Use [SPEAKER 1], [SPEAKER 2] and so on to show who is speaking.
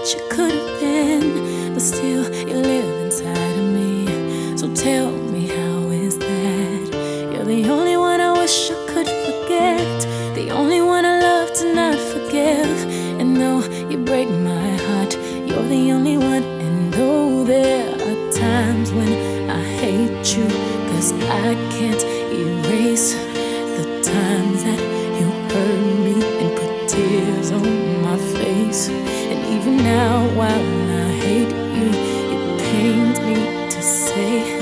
[SPEAKER 1] you could have been, but still you live inside of me. So tell me, how is that? You're the only one I wish I could forget, the only one I love to not forgive. And though you break my heart, you're the only one. And though there are times when I hate you, 'cause I can't erase the times that you hurt me and put tears on my face. And even now, while I hate you, it pains me to say